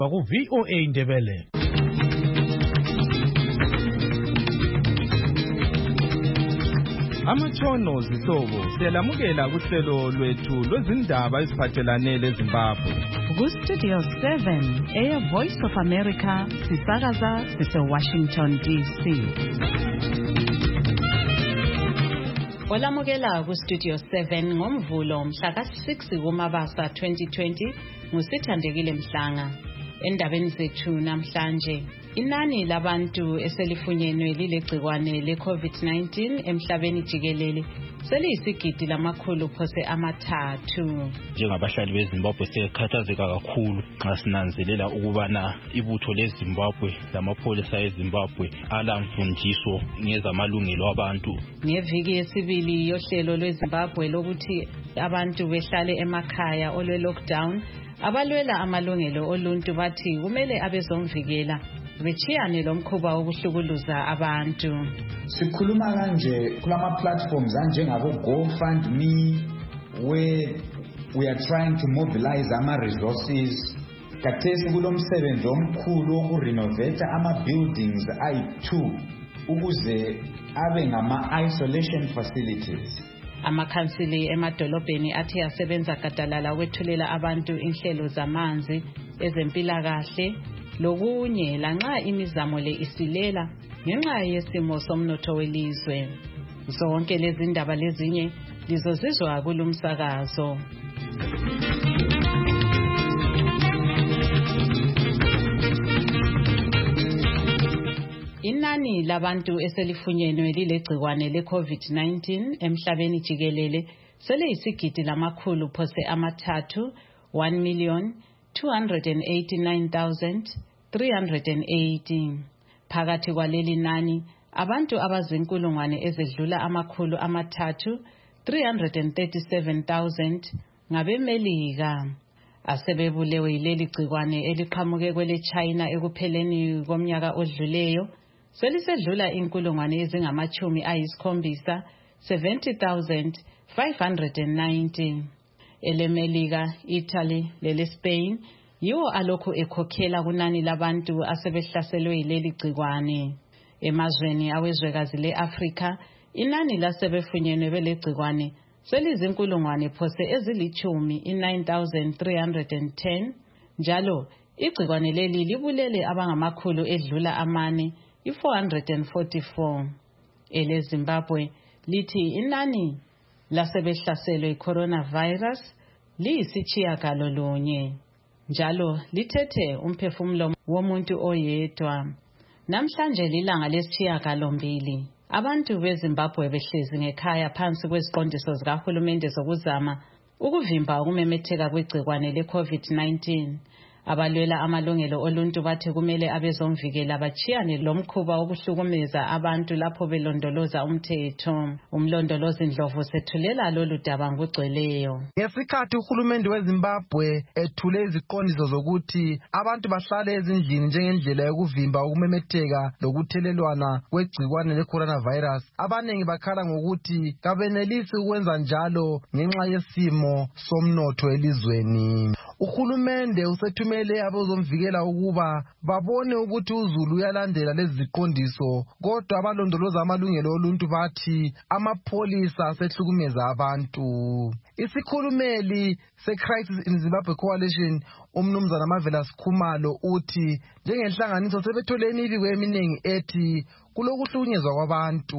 ku VOA Ndebele. Amatshono zihlobo siyalamukela kuhlelo lwethu lwezindaba eziphathelane leZimbabwe. Ku Studio 7 Air Voice of America sisakaza sise-Washington DC. Olamukela ku Studio 7 ngomvulo mhla ka-6 kuMabasa 2020 nguSithandekile Mhlanga. Endabeni zethu namhlanje, inani labantu eselifunyenwe lilegcikwane le-COVID-19 emhlabeni jikelele seliyisigidi lamakhulu phose amathathu. Njengabahlali beZimbabwe sekhathazeka kakhulu nxa sinanzelela ukubana ibutho leZimbabwe lamapholisa eZimbabwe alamfundiso ngezamalungelo abantu. Ngeviki yesibili yohlelo lweZimbabwe lokuthi abantu behlale emakhaya olwe-lockdown, abalwela amalungelo oluntu bathi kumele abezomvikela bechiyane lomkhuba wokuhlukuluza abantu. Sikhuluma kanje kulama platforms anjengabo GoFundMe, where we are trying to mobilize ama resources. Kathesi kulomsebenzi omkhulu wokurenovate ama buildings ayi-2 ukuze abe ngama isolation facilities. Amakhansili emadolobheni athi asebenza gadalala ukwethulela abantu inhlelo zamanzi, ezempilakahle lokunye lanxa imizamo le isilela ngenxa yesimo somnotho welizwe. Zonke lezi ndaba lezinye lizozizwa kulumsakazo. Inani labantu eselifunyenwe lilegcikwane le-COVID-19 emhlabeni jikelele seliyisigidi lamakhulu phose amathathu, 1,289,380. Phakathi kwaleli nani, abantu abazinkulungwane ezedlula amakhulu amathathu, 337,000 ngabemelika. Asebebulewe yileli gcikwane eliqhamuke kwele China ekupheleni komnyaka odluleyo selisedlula inkulungwane ezingamachumi ayisikhombisa, 70,590. EleMelika, Italy leleSpain yiwo alokhu ekhokhela kunani labantu asebehlaselwe yileli gcikwane. Emazweni awezwekazi le-Afrika, inani lasebefunyenwe belegcikwane selizinkulungwane phose ezilithumi, 9,310. Njalo igcikwane leli libulele abangamakhulu edlula amane, 444. EleZimbabwe lithi inani lasebehlaselwe i-coronavirus liyisitshiyagalolunye. Njalo lithethe umphefumulo womuntu oyedwa. Namhlanje lilanga lesitshiyagalombili. Abantu beZimbabwe behlezi ngekhaya phansi kweziqondiso zikahulumende zokuzama ukuvimba ukumemetheka kwegcikwane le-COVID-19. Abalwela amalungelo oluntu bathi kumele abezomvikela bachiyane lomkhuba wokuhlukumeza abantu lapho belondoloza umthetho. Umlondolozi Ndlovu sethulela lolu daba ngugcweleyo. Ngesikhathi uhulumende weZimbabwe ethule iziqondiso zokuthi abantu bahlale ezindlini njengendlela yokuvimba ukumemetheka lokuthelelwana kwegcikwane le-coronavirus, abanengi bakhala ngokuthi kabenelisi ukwenza njalo ngenxa yesimo somnotho elizweni. Uhulumende usethumelele abezomvikela ukuba babone ukuthi uZulu uyalandela lezi ziqondiso, kodwa abalondoloza amalungelo oluntu bathi amapholisa asehlukumeza abantu. Isikhulumeli se-Crisis in Zimbabwe Coalition, umnumzana Marvelous Khumalo, uthi njengenhlanganiso sebethole imibiko eminingi ethi kulokuhlukunyezwa kwabantu.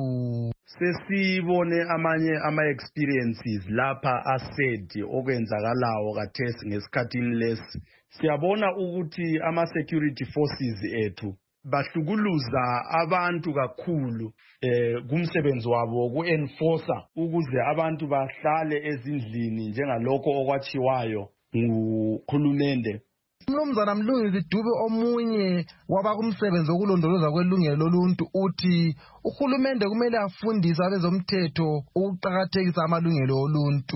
Sesibone amanye ama-experiences lapha asedi okwenzakalayo kathesi ngesikhathini lesi. Siyabona ukuthi ama-security forces ethu bahlukuluza abantu kakhulu kumsebenzi wabo woku-enforcer ukuze abantu bahlale ezindlini njengalokho okwachiwayo ngukhulumende. Umnumzana Mlungisi Dube, omunye wabakumsebenzi wokulondoloza kwelungelo loluntu, uthi uhulumende kumele afundise abezomthetho ukuqakathekisa amalungelo oluntu.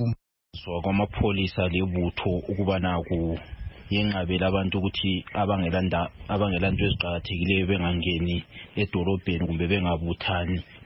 So kwamapholisa lebutho ukubana yenqabela abantu ukuthi abangelanto eziqhakathekileyo bengangeni edolobheni kumbe bengabuthani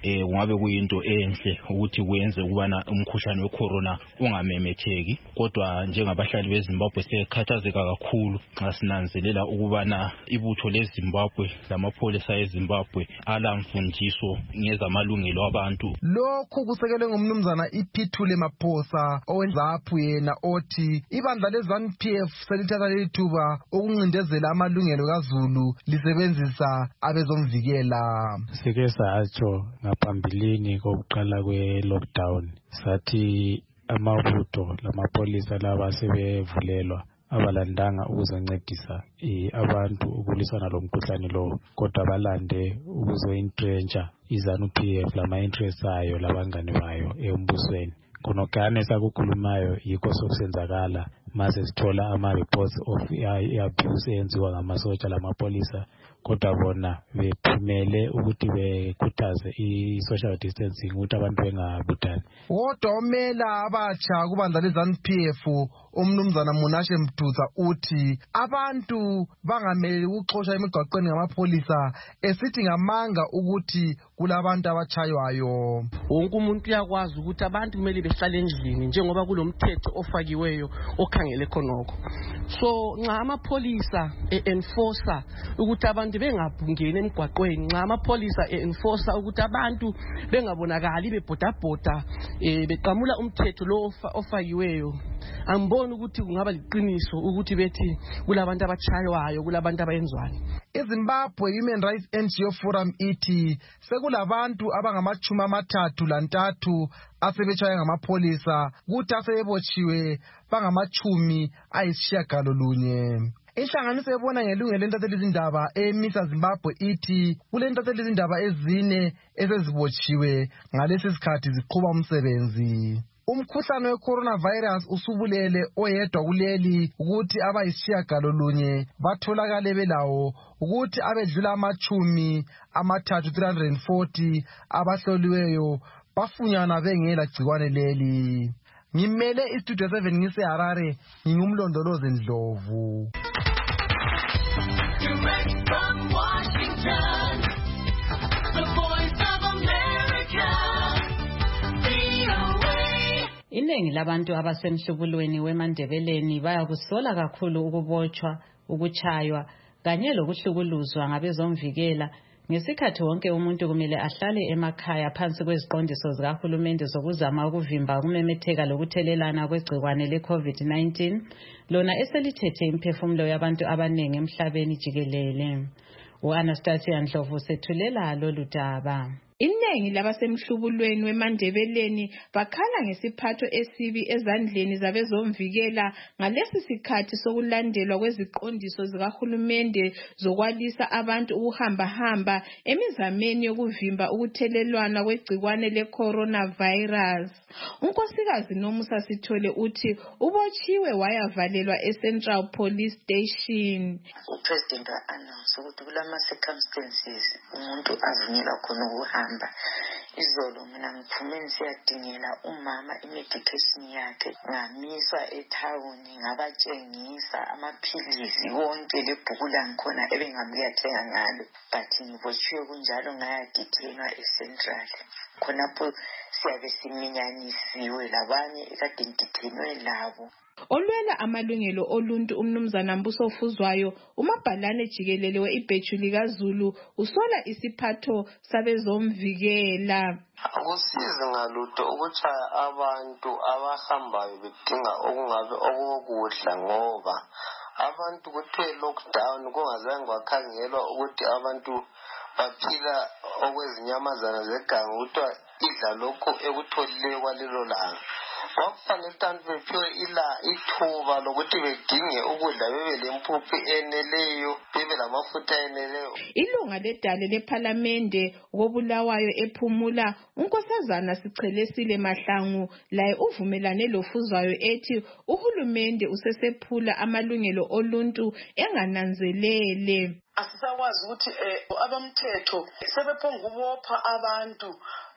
kungabe kuyinto enhle ukuthi kuyenze ukubana umkhuhlane wecorona ungamemetheki, kodwa njengabahlali beZimbabwe sekhathazeka kakhulu nxa sinanzelela ukubana ibutho leZimbabwe lamapholisa eZimbabwe alamfundiso ngezamalungelo abantu. Lokhu kusekelwe ngumnumzana iPhithule Maphosa owenzaphu yena othi ibandla leZANU-PF selithatha lithuba ukuncindezela amalungelo kaZulu lisebenzisa abezomvikela. Sike satsho ngaphambilini kokuqala kwe-lockdown sathi amabutho lamapholisa laba sebevulelwa abalandanga ukuzoncedisa abantu ukulwisana lomkhuhlane lo, kodwa balande ukuzointrentsha iZANU-PF lama-interest ayo labangane bayo embusweni. Khonokane sakukhulumayo yikho sokusenzakala mase sithola ama-reports of abuse eyenziwa ngamasotsha lamapolisa, kodwa bona bephumele ukuthi bekhuthaze i-social distancing ukuthi abantu bengabuthani. Kodwa omela abatsha kubandla leZANU-PF umnumzana Munashe Mduza uthi abantu bangamele ukuxotsha emigwaqweni ngamapolisa esithi ngamanga ukuthi kulabantu abatshaywayo. Wonke umuntu uyakwazi ukuthi abantu kumele behlale endlini njengoba kulomthetho ofakiweyo okhangele khonoko. So nxa amapolisa enforcer ukuthi abantu bengabhungeni emgwaqweni, nxa amapolisa enforcer ukuthi abantu bengabonakali bebhodabhoda beqamula umthetho lo ofakiweyo, angiboni ukuthi kungaba liqiniso ukuthi bethi kulabantu abatshaywayo, kulabantu abayenzwayo. iZimbabwe Human Rights NGO Forum ithi sekulabantu abangama-33 asebetshaywe ngamapolisa kuthi asebebotshiwe bangama-9. Inhlanganiso ebona ngelungelo lentatheli izindaba emisa Zimbabwe ithi kulentatheli izindaba ezine esezibotshiwe ngalesi sikhathi ziqhuba umsebenzi. Umkhuhlane we-coronavirus usubulele oyedwa kuleli ukuthi abayisishiyagalolunye batholakale belawo, ukuthi abedlula 340 abahloliweyo bafunyana bengela gcikwane leli. Ngimele iStudio 7 ngiseHarare, ngingumlondolozi Ndlovu. Direct from Washington, the Voice of America, VOA. Iningi labantu abasemhlubulweni weMandebeleni bayakusola kakhulu ukubotshwa, ukuchaywa kanye lokuhlukuluzwa ngabezomvikela ngesikhathi wonke umuntu kumele ahlale emakhaya phansi kweziqondiso zikahulumende zokuzama ukuvimba ukumemetheka lokuthelelana kwegcikwane le-COVID-19 lona eselithethe imphefumulo yabantu abaningi emhlabeni jikelele. U-Anastasia Ndlovu sethulela lolu daba. Iningi labasemhlubulweni weMandebeleni bakhala ngesiphatho esibi ezandleni zabezomvikela ngalesi sikhathi sokulandelwa kweziqondiso zikahulumende zokwalisa abantu ukuhamba emizameni yokuvimba ukuthelelwana kwegcikwane le-coronavirus. Unkosikazi Nomusa Sithole uthi ubotshiwe wayavalelwa eCentral Police Station. Upresident wa-announce ukuthi kulama circumstances umuntu avunyelwa khona ukuhamba. Izolo mina ngiphume siyadingela umama imedication yakhe, ngamiswa ethawuni ngabatshengisa amaphilisi wonke lebhuku langikhona ebengamuyathenga ngalo, but ngibotshiwe kunjalo ngayadithenwa eCentral. Khonapho siyabe siminyanisiwe labanye ekade ngidithenwe labo. Olwela amalungelo oluntu umnumzana Mbuso Fuzwayo umabhalane jikelele weIbhejuli kaZulu usola isiphatho sabezomvikela. Akusizi ngalutho ukutshaya abantu abahambayo bedinga okungabe okokudla, ngoba abantu kuthe lockdown kungazange kwakhangelwa ukuthi abantu baphila okwezinyamazana zeganga kuthiwa idla lokho ekutholileyo kwalelo langa. Wakufanele ukuthi bephiwe ithuba lokuthi bedinge ukudla, bebe lempuphu eneleyo, bebe lamafutha eneleyo. Ilunga ledale lephalamende kobulawayo ephumula unkosazana Sichelesile Mahlangu laye uvumelane lofuzwayo ethi uhulumende usesephula amalungelo oluntu engananzelele. Asisakwazi ukuthi abamthetho sebephonga ukubopha abantu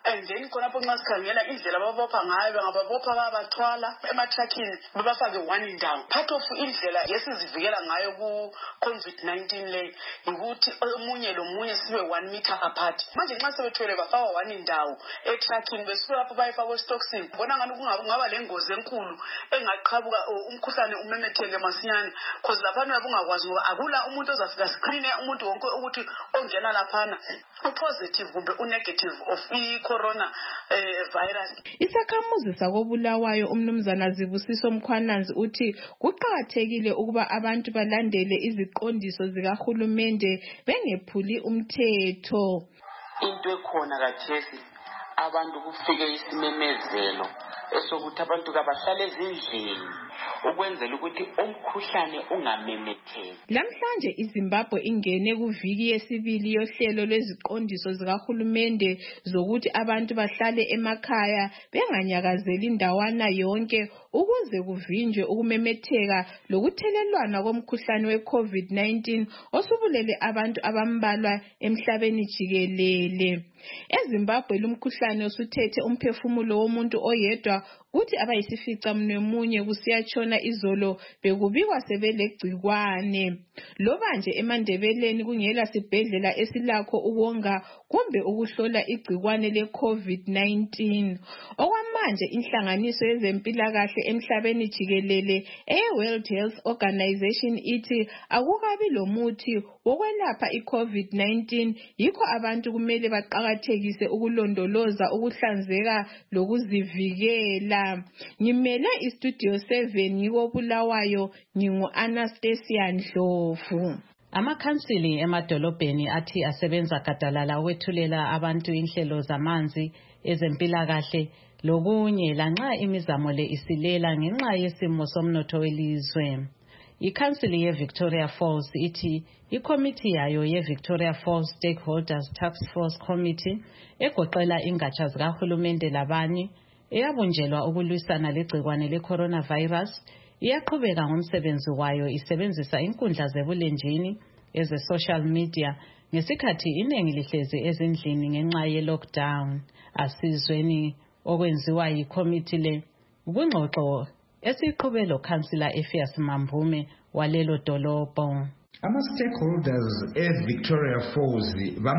and then khonapho nxa sikhangela indlela ababopha ngayo bangababopha babathwala ematrackini bebafake one indawo. Part of indlela yesizivikela ngayo ku-COVID-19 le ukuthi omunye lomunye sibe 1 meter apart. Manje nxa sebethwele bafaka one indawo etrackini besuke lapho bayifaka estokisini. Bona ngani kungaba lengozi enkulu engaqhabuka umkhuhlane umemetheke masinyane because laphana bungakwazi ngoba akula umuntu ozafika screen umuntu wonke ukuthi ongena laphana upositive kumbe unegative of i-corona virus. Isakhamuzi sakobulawayo umnumzana Zibusiso Mkhwananzi uthi kuqakathekile ukuba abantu balandele iziqondiso zikahulumende bengephuli umthetho. Into ekhona kathesi abantu kufike isimemezelo esokuthi abantu kabahlale ezindlini ukwenzela ukuthi umkhuhlane ungamemetheki. Lamhlanje iZimbabwe ingene kuviki yesibili yohlelo lweziqondiso zikahulumende zokuthi abantu bahlale emakhaya benganyakazeli indawana yonke ukuze kuvinjwe ukumemetheka lokuthelelwana komkhuhlane we-COVID-19 osubulele abantu abambalwa emhlabeni jikelele. EZimbabwe lumkhuhlane usuthethe umphefumulo womuntu oyedwa uthi abayisificamunwemunye kusiyatshona izolo bekubikwa sebelegcikwane. Loba nje eMandebeleni kungela sibhedlela esilakho ukonga kumbe ukuhlola igcikwane le-COVID-19. Okwamanje inhlanganiso yezempilakahle emhlabeni jikelele World Health Organization ithi akukabi lomuthi wokwelapha i-COVID-19 yikho abantu kumele baqakathekise ukulondoloza ukuhlanzeka lokuzivikela. Ngimele istudio 7 ngikobulawayo ngingu-Anastasia Ndlovu. Amakhansili emadolobheni athi asebenza gadalala ukwethulela abantu inhlelo zamanzi ezempilakahle lokunye lanxa imizamo le isilela ngenxa yesimo somnotho welizwe. Ikhansili yeVictoria Falls ithi ikomiti yayo yeVictoria Falls Stakeholders Task Force Committee egoqela ingatsha zikahulumende labanye eyabunjelwa ukulwisana legcikwane le-coronavirus iyaqhubeka ngomsebenzi wayo isebenzisa inkundla zebulenjini eze-social media ngesikhathi iningi lihlezi ezindlini ngenxa ye-lockdown. Asizweni okwenziwa yikomiti le kungxoxo esiqhube lo-Councillor Effias Mamvume walelo dolobho. Ama-stakeholders e-Victoria Falls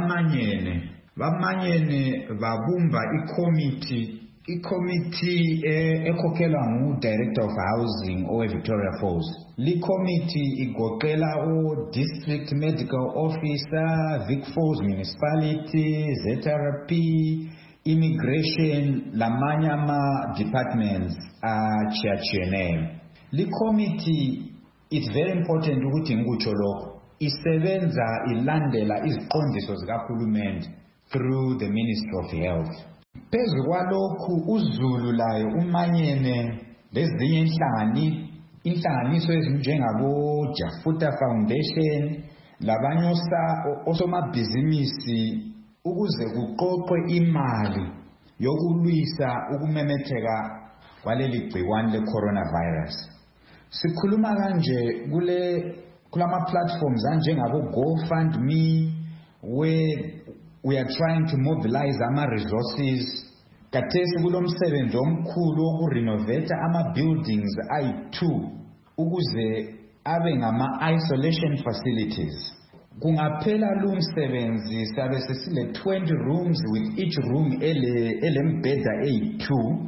bamanyene babumba ikomiti ekhokhelwa ngu-Director of Housing owe-Victoria Falls. Likomiti igoqela o-District Medical Officer, Vic Falls Municipality, ZRP, Immigration, lamanye ama-departments achiyachiyeneyo. Likomiti, it's very important ukuthi ngikutsho lokho, isebenza ilandela iziqondiso zikahulumende through the Ministry of Health. Phezu kwalokhu uZulu layo umanyene lezinye inhlanganiso ezinjengabo Jafuta Foundation labanye osomabhizinisi ukuze kuqoqwe imali yokulwisa ukumemetheka kwaleli gciwane le-coronavirus. Sikhuluma kanje kulama platforms anjengabo GoFundMe where we are trying to mobilize ama-resources. Kathesi kulomsebenzi omkhulu wokurenovate ama-buildings ayi-2 ukuze abe ngama-isolation facilities. Kungaphela lumsebenzi sabe sesile 20 rooms with each room elembheda eyi-2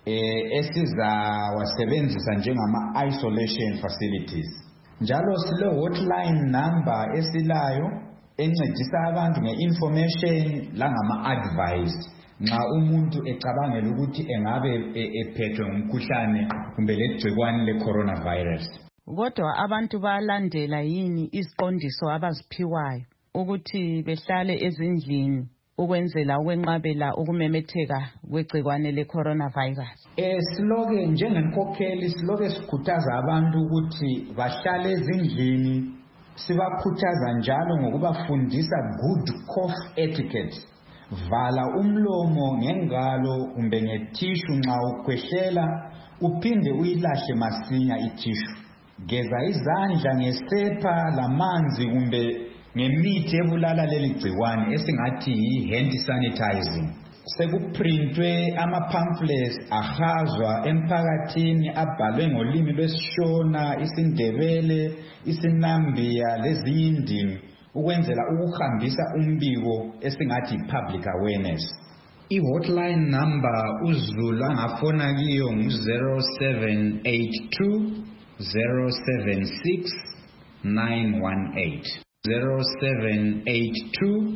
esizawasebenzisa njengama-isolation facilities. Njalo sile hotline number esilayo encedisa abantu nge-information langama-advice nxa umuntu ecabangela ukuthi engabe ephethwe ngumkhuhlane kumbe legcikwane le-coronavirus. Kodwa abantu balandela yini iziqondiso abaziphiwayo ukuthi behlale ezindlini ukwenzela ukwenqabela ukumemetheka kwegcikwane le-coronavirus? Siloke njengenkokheli siloke sikhuthaza abantu ukuthi bahlale ezindlini, sibakhuthaza njalo ngokubafundisa good cough etiquette. Vala umlomo ngengalo kumbe ngethishu nxa ukhwehlela uphinde uyilahle masinya ithishu. Geza izandla ngesepa lamanzi kumbe ngemithi ebulala leli gciwane esingathi yi-hand sanitizing. sekuprintwe ama-pamphlets ahazwa emphakathini abhalwe ngolimi lwesishona, isiNdebele, isiNambiya lezinye indimi ukwenzela ukuhambisa umbiko esingathi public awareness. I-hotline number uZulu angafona kiyo ngu-0782 076 918 0782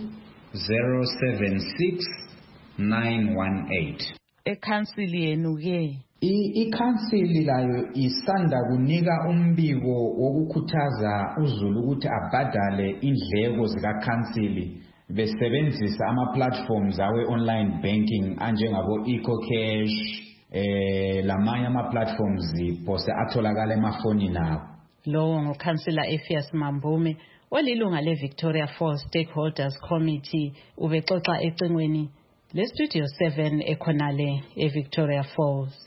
076 918. Ekhansili yenu ke ikhansili layo isanda kunika umbiko wokukhuthaza uZulu ukuthi abhadale indleko zikakhansili besebenzisa ama-platforms awe-online banking anjengabo EcoCash lamanye ama-platforms phose atholakala emafonini abo. Lowo ngukhansila Ephias Mambume olilunga le-Victoria Falls Stakeholders Committee ubexoxa ecingweni le-Studio 7 ekhonale e-Victoria Falls.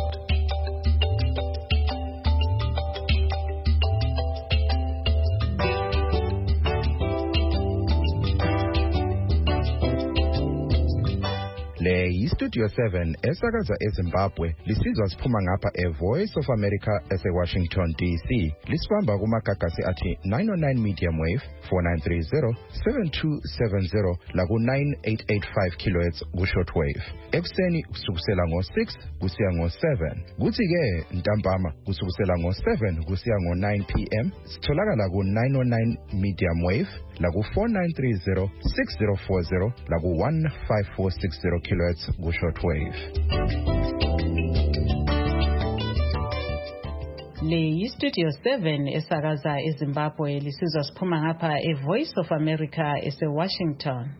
Le yi-Studio 7 esakaza eZimbabwe lisizwa siphuma ngapha e-Voice of America ese-Washington DC. Lisibamba kumagagasi athi 909 medium wave 4930 7270 laku-9885 kHz ku-short wave. Ekuseni kusukela ngo-6 kusiya ngo-7. Kuthi-ke ntambama kusukela ngo-7 kusiya ngo-9 p.m. sitholakala ku-909 medium wave laku-4930 6040 laku-15460 kHz ku-short wave. Le yi-Studio 7 esakaza eZimbabwe lisizwa siphuma ngapha e-Voice of America ese-Washington.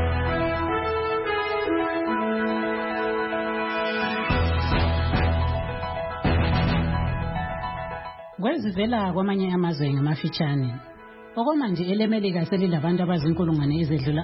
Kwezivela kwamanye amazwe ngamafitshane. Okwamanje elemelika selilabantu abazinkulungwane ezedlula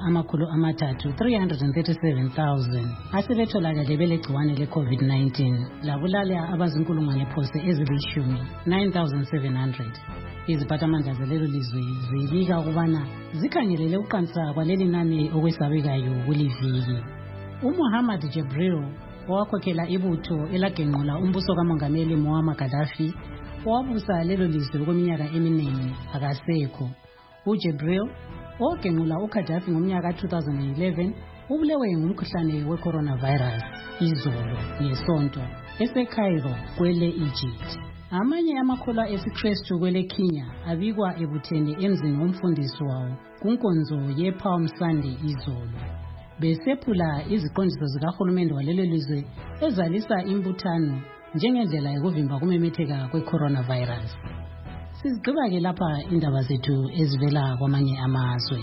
337,000 asebetholakale belegciwane le-COVID-19 labulala abazinkulungwane phose ezilishumi 9,700. Iziphathamandla zalelo lizwe zibika ukubana zikhangelele ukuqansa kwaleli nani okwesabekayo kuliviki. uMuhammad Jibril owakhokhela ibutho elagenqula umbuso kamongameli Muammar Gaddafi wabusa lelo lizwe okweminyaka eminingi akasekho. uJibril ogenqula uGaddafi ngomnyaka 2011 ubulewe ngumkhuhlane we-coronavirus izolo ngesonto eseCairo kwele Egypt. Amanye amakholwa esiKristu kwele Kenya abikwa ebuthene emzini womfundisi wawo kunkonzo ye-Palm Sunday izolo. Besephula iziqondiso zikahulumende walelo lizwe ezalisa imbuthano njengendlela yokuvimba kumemetheka kwe-coronavirus. Sizigqiba-ke lapha indaba zethu ezivela kwamanye amazwe.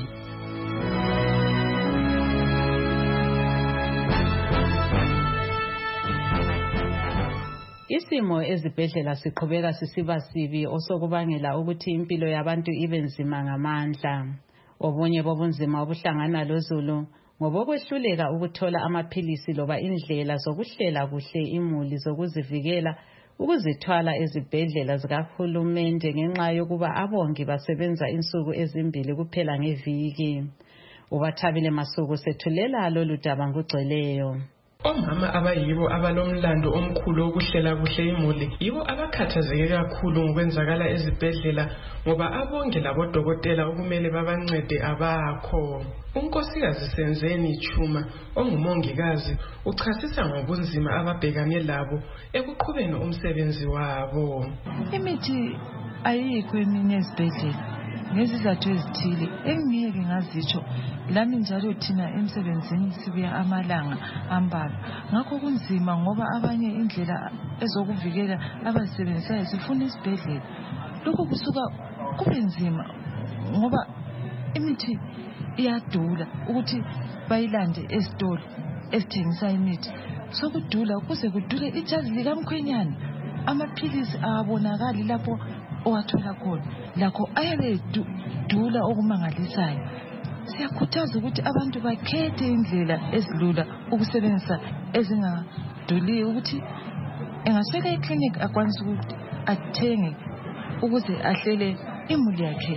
Isimo ezibhedlela siqhubeka sisiba sibi osokubangela ukuthi impilo yabantu ibe nzima ngamandla. Obunye bobunzima obuhlangana loZulu ngobokwehluleka ukuthola amaphilisi loba indlela zokuhlela kuhle imuli zokuzivikela ukuzithwala ezibhedlela zikahulumende ngenxa yokuba abongi basebenza insuku ezimbili kuphela ngeviki. Ubathabile Masuku sethulela lolu daba ngugcweleyo. Omama abayibo abalomlando omkhulu wokuhlela kuhle imuli yibo abakhathazeke kakhulu ngokwenzakala ezibhedlela ngoba abongi labodokotela okumele babancede abakho. Unkosikazi Senzeni Chuma ongumongikazi uchasisa ngobunzima ababhekane labo ekuqhubeni umsebenzi wabo. Imithi ayikho eminye ezibhedlela ngezizathu ezithile engeke ngazitsho lami njalo thina emsebenzini sibuya amalanga ambalwa ngakho kunzima ngoba abanye indlela ezokuvikela abazisebenzisayo zifuna isibhedlela. Lokho kusuka kube nzima ngoba imithi iyadula ukuthi bayilande esitolo esithengisa imithi sokudula kuze kudule ijazi likamkhwenyana. Amaphilisi awabonakali lapho owathola khona lakho ayabe dula okumangalisayo. Siyakhuthaza ukuthi abantu bakhethe indlela ezilula ukusebenzisa ezingaduli ukuthi engasweka eclinic akwanise ukuthi athenge ukuze ahlele imuli yakhe.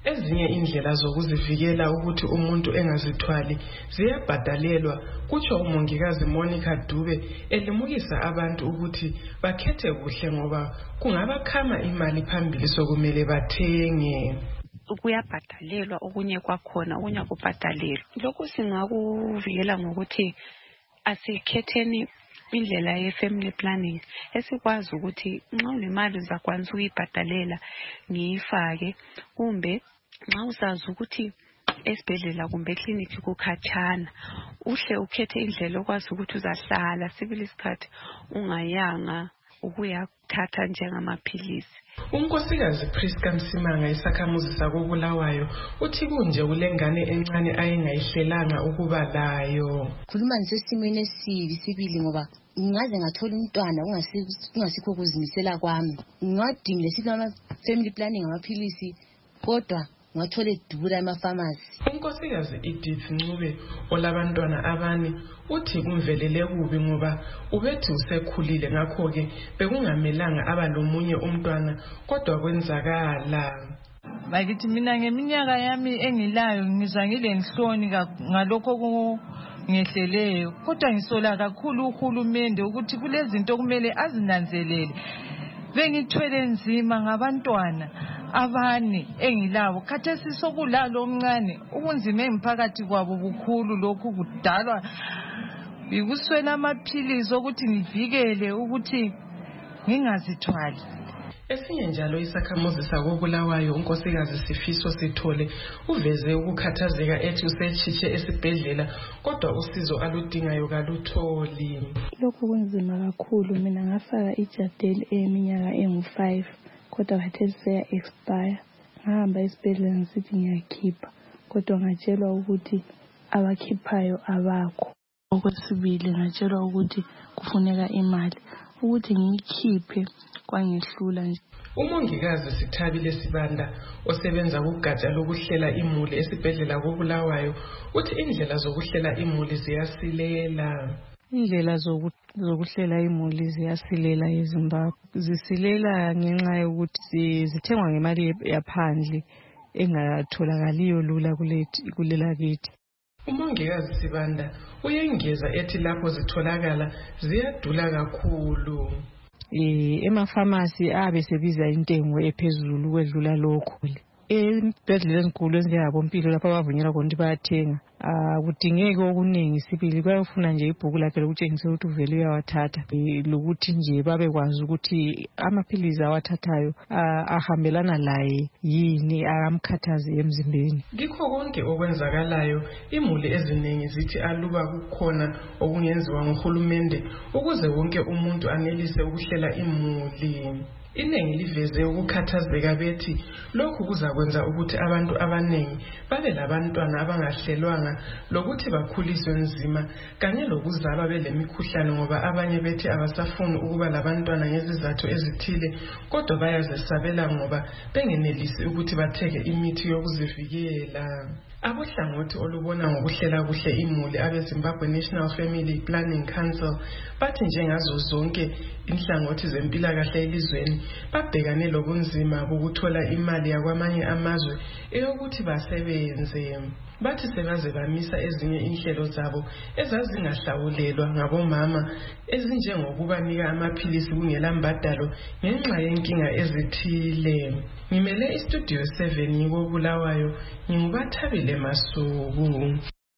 Ezinye indlela zokuzivikela ukuthi umuntu engazithwali ziyabhadalelwa, kutsho umongikazi Monica Dube elimukisa abantu ukuthi bakhethe kuhle ngoba kungabakhama imali phambili sokumele bathenge. Kuyabhadalelwa okunye kwakhona, okunye akubhadalelwa. Lokhu singakuvikela ngokuthi asikhetheni indlela ye-family planning esikwazi ukuthi nxa unemali uzakwanisa ukuyibhadalela ngiyifake, kumbe nxa usazi ukuthi esibhedlela kumbe ekliniki kukhatshana, uhle ukhethe indlela okwazi ukuthi uzahlala sibili isikhathi ungayanga ukuyathatha njengamaphilisi. Unkosikazi Priska Msimanga isakhamuzi sakoBulawayo uthi kunje kulengane encane ayengayihlelanga ukuba layo. Khuluma ngisesimweni esibi sibili ngoba ngaze ngathola umntwana kungasikho kuzimisela kwami. Ngadingile silama family planning amaphilisi kodwa ngathole dubula emafamasi. Unkosikazi Edith Ncube olabantwana abane uthi kumvelele kubi ngoba ubethi usekhulile ngakho ke bekungamelanga aba lomunye umntwana kodwa kwenzakala. Bakithi mina ngeminyaka yami engilayo ngizwa ngilenhloni ngalokho ngehleleyo, kodwa ngisola kakhulu uhulumende ukuthi kulezinto kumele azinanzelele. Bengithwele nzima ngabantwana abane engilabo, khathesi sokulalo omncane, ubunzima engiphakathi kwabo bukhulu. Lokhu kudalwa yikuswela amaphilisi ukuthi ngivikele ukuthi ngingazithwali. Esinye njalo isakhamuzi sakoBulawayo unkosikazi Sifiso Sithole uveze ukukhathazeka ethi usechitshe esibhedlela kodwa usizo aludingayo kalutholi. Lokhu kunzima kakhulu. Mina ngafaka ijadeli eminyaka engu5 kodwa khathesi seya expire. Ngahamba esibhedlela ngisithi ngiyakhipha kodwa ngatshelwa ukuthi abakhiphayo abakho. Okwesibili ngatshelwa ukuthi kufuneka imali ukuthi ngiyikhiphe kwangihlula nje. Umongikazi Sithabile Sibanda osebenza kugatsha lokuhlela imuli esibhedlela koBulawayo uthi indlela zokuhlela imuli ziyasilela. Indlela zokuhlela imuli ziyasilela eZimbabwe. Zisilela ngenxa yokuthi zithengwa ngemali yaphandle engatholakaliyo lula kulela kithi. Umongikazi Sibanda uyengeza ethi lapho zitholakala ziyadula kakhulu. Emafamasi abesebiza intengo ephezulu kwedlula lokho. Ezibhedlela ezinkulu ezinjengabompilo lapho abavunyelwa khona ukuthi bayathenga, akudingeki okuningi sibili, bayafuna nje ibhuku lakhe lokutshengisa ukuthi uvele uyawathatha, lokuthi nje babekwazi ukuthi amaphilizi awathathayo ahambelana laye yini, akamkhathazi emzimbeni. Kikho konke okwenzakalayo imuli eziningi zithi aluba kukhona okungenziwa nguhulumende ukuze wonke umuntu anelise ukuhlela imuli. Inengi liveze ukukhathazeka bethi lokhu kuzakwenza ukuthi abantu abanengi babe labantwana abangahlelwanga lokuthi bakhuliswe nzima kanye lokuzalwa belemikhuhlane ngoba abanye bethi abasafuni ukuba labantwana ngezizathu ezithile kodwa bayazesabela ngoba bengenelisi ukuthi batheke imithi yokuzivikela. Abohlangothi olubona ngokuhlela kuhle imuli abeZimbabwe National Family Planning Council bathi njengazo zonke inhlangothi zempilakahle elizweni babhekane lobunzima bokuthola imali yakwamanye amazwe eyokuthi basebenze. Bathi sebaze bamisa ezinye inhlelo zabo ezazingahlawulelwa ngabomama ezinjengokubanika amaphilisi kungela mbadalo ngenxa yenkinga ezithile. Ngimele istudio 7 ngikoBulawayo, nginguBathabile Masuku.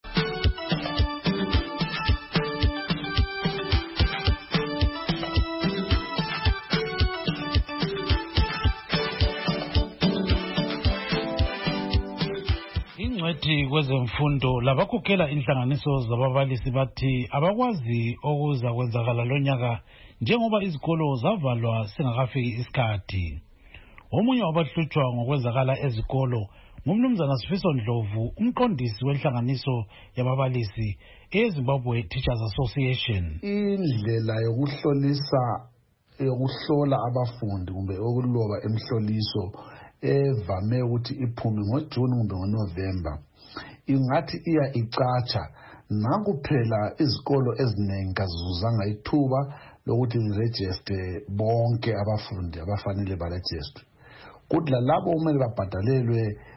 Ingcwethi kwezemfundo labakhokhela inhlanganiso zababalisi bathi abakwazi okuza kwenzakala lonyaka njengoba izikolo zavalwa singakafiki isikhathi. Omunye wabahlutshwa ngokwenzakala ezikolo ngumnumzana Sifiso Ndlovu, umqondisi wenhlanganiso yababalisi eZimbabwe Teachers Association. Indlela yokuhlola abafundi kumbe okuloba emhloliso evame ukuthi iphume ngoJuni kumbe ngoNovember ingathi iya icatsha. Nakuphela izikolo eziningi kazizuzanga ithuba lokuthi ngiregister bonke abafundi abafanele barejistwe. Kodwa labo kumele babhadalelwe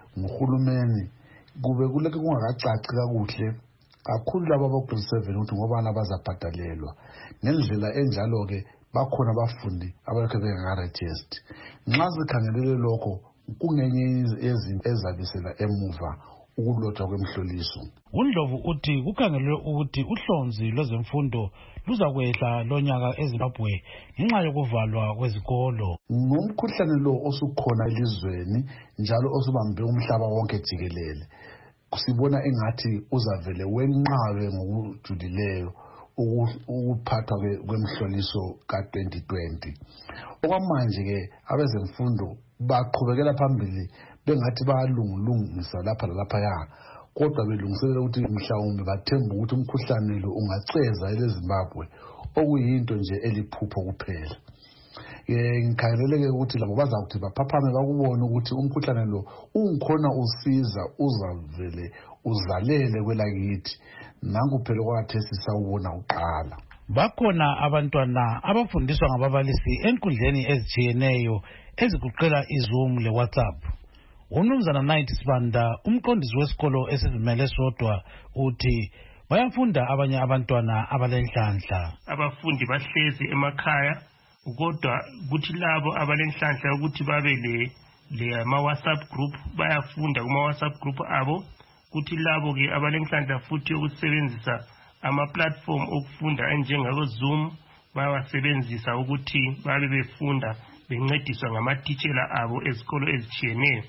nguhulumeni kube kuleke kungakacaci kakuhle kakhulu laba aba-grade 7 ukuthi ngobani abazabhadalelwa. Ngendlela enjalo-ke bakhona abafundi abalokhe bengaka-register. Nxa sikhangelele lokho kungenye yezinto ezabisela emuva ukulotshwa kwemhloliso. uNdlovu uthi kukhangelwe ukuthi uhlonzi lwezemfundo luzakwehla lonyaka eZimbabwe ngenxa yokuvalwa kwezikolo. Ngomkhuhlane lo osukhona elizweni njalo osubambe umhlaba wonke jikelele, sibona engathi uzavele wenqabe ngokujulileyo ukuphathwa kwemhloliso ka-2020. Okwamanje-ke abezemfundo baqhubekela phambili bengathi bayalungilungisa lapha lalaphaya, kodwa belungiselela ukuthi mhlawumbe bathemba ukuthi umkhuhlane lo ungaceza eleZimbabwe, okuyinto nje eliphupho kuphela. Ngikhangeleleke ukuthi labo bazakuthi baphaphame bakubone ukuthi umkhuhlane lo ungikhona usiza uzavele uzalele kwelakithi. Nangu phela okwathesi sawubona uqala. Bakhona abantwana abafundiswa ngababalisi enkundleni ezitshiyeneyo eziguqela iZoom leWhatsApp. uMnumzana Knight Sibanda, umqondisi wesikolo esizimele sodwa, uthi bayafunda abanye abantwana abalenhlanhla. Abafundi bahlezi emakhaya, kodwa kuthi labo abalenhlanhla ukuthi babe le ama-WhatsApp group bayafunda kuma-WhatsApp group abo. Kuthi labo ke abalenhlanhla futhi ukusebenzisa ama-platform okufunda anjengabo Zoom bayawasebenzisa ukuthi babe befunda bencediswa ngamatitshela abo ezikolo ezitshiyeneyo.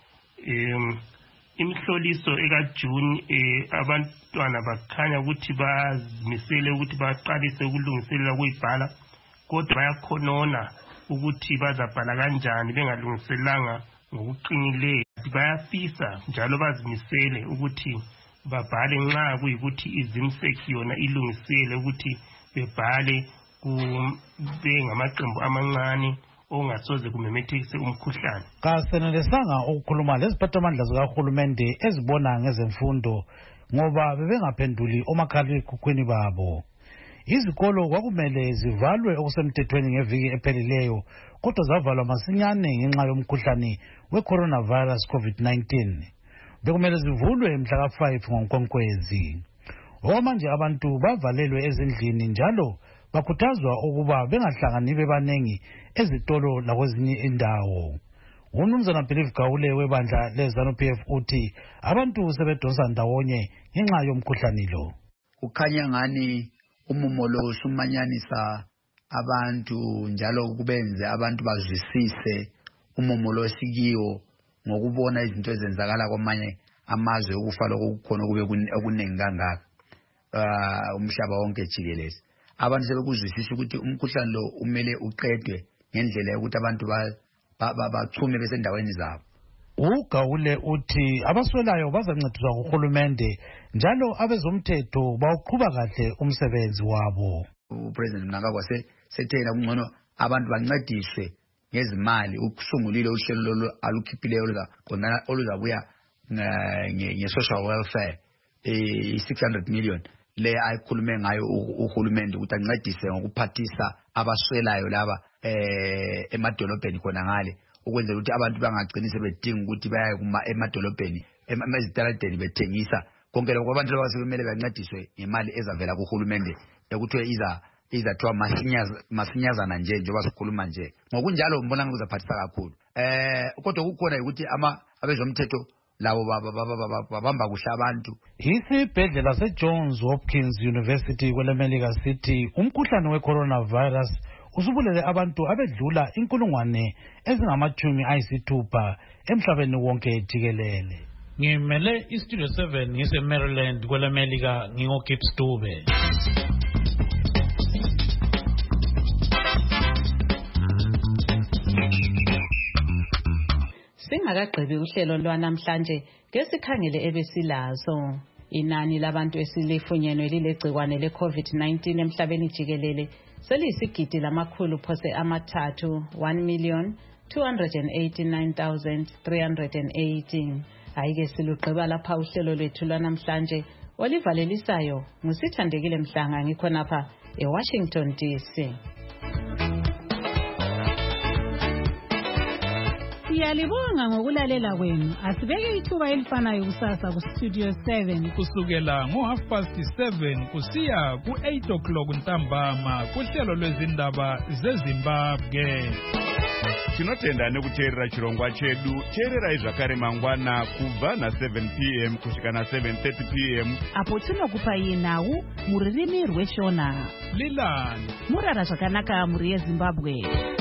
Imhloliso ekaJune abantwana bakhanya ukuthi bazimisele ukuthi baqalise ukulungiselela ukuyibhala, kodwa bayakhonona ukuthi bazabhala kanjani bengalungiselanga ngokuqinileyo. Bayafisa njalo bazimisele ukuthi babhale nxa kuyikuthi izimsek yona ilungisele ukuthi bebhale bengamaqembu amancane ongasoze kumemethekise umkhuhlane. Kasenelesanga ukukhuluma leziphathamandla zikahulumende ezibona ngezemfundo ngoba bebengaphenduli omakhalekhukhwini babo. Izikolo kwakumele zivalwe okusemthethweni ngeviki ephelileyo, kodwa zavalwa masinyane ngenxa yomkhuhlane we-coronavirus COVID-19. Bekumele zivulwe mhla ka-5 ngoNkwenkwezi. Okwamanje abantu bavalelwe ezindlini njalo bakhuthazwa ukuba bengahlangani bebanengi ezitolo lakwezinye indawo. uMnumzana Believe Gawule webandla leZANU-PF uthi abantu sebedonsa ndawonye ngenxa yomkhuhlane lo. Ukhanya ngani umumo lo usumanyanisa abantu njalo kubenze abantu bazwisise umumo lo sikiwo ngokubona izinto ezenzakala kwamanye amazwe ukufa lokukhona kube okuningi kangaka umhlaba wonke jikelele. Abantu sebekuzwisisa ukuthi umkhuhlane lo umele uqedwe ngendlela yokuthi abantu bachume besendaweni zabo. uGawule uthi abaswelayo bazancediswa nguhulumende njalo abezomthetho bawuqhuba kahle umsebenzi wabo. uPresident Mnangagwa sethena kungcono abantu bancediswe ngezimali ukusungulile uhlelo alukhiphileyo oluzabuya nge-social welfare 600 million le ayikhulume ngayo uhulumende ukuthi ancedise ngokuphathisa abaswelayo laba emadolobheni khona ngale ukwenzela ukuthi abantu bangagcini sebedinga ukuthi baye emadolobheni ezitaladeni bethengisa konke lokho. Abantu laba sebemele bancediswe ngemali ezavela kuhulumende ekuthiwe izathiwa masinyazana nje njengoba sikhuluma nje. Ngokunjalo mbona ngizaphathisa kakhulu kodwa kukhona ukuthi abezomthetho labo babamba kuhle abantu. Isibhedlela seJohns Hopkins University kwelemelika sithi umkhuhlane we-coronavirus usubulele abantu abedlula 60,000 emhlabeni wonke jikelele. Ngimele iStudio 7 ngise-Maryland kwelemelika ngingoGibbs Dube. Singakagqibi uhlelo lwanamhlanje ngesikhangele ebesilazo. Inani labantu esilifunyenwe lilegcikwane le-COVID-19 emhlabeni jikelele seliyisigidi lamakhulu phose amathathu 1,289,318. Ayike silugqiba lapha uhlelo lwethu lwanamhlanje. Olivalelisayo ngusithandekile Mhlanga ngikhonapha eWashington DC. Siyalibonga ngokulalela kwenu. Asibeke ithuba elifanayo kusasa kuStudio 7 kusukela ngo7:30 kusiya ku8 ntambama kuhlelo lwezindaba zeZimbabwe. Tinotenda nekuteerera chirongwa chedu. Teererai zvakare mangwana kubva na7 p.m. kusvika na7:30 p.m. apo tinokupai nhau mururimi rweshona. Lilani murara zvakanaka muri yeZimbabwe.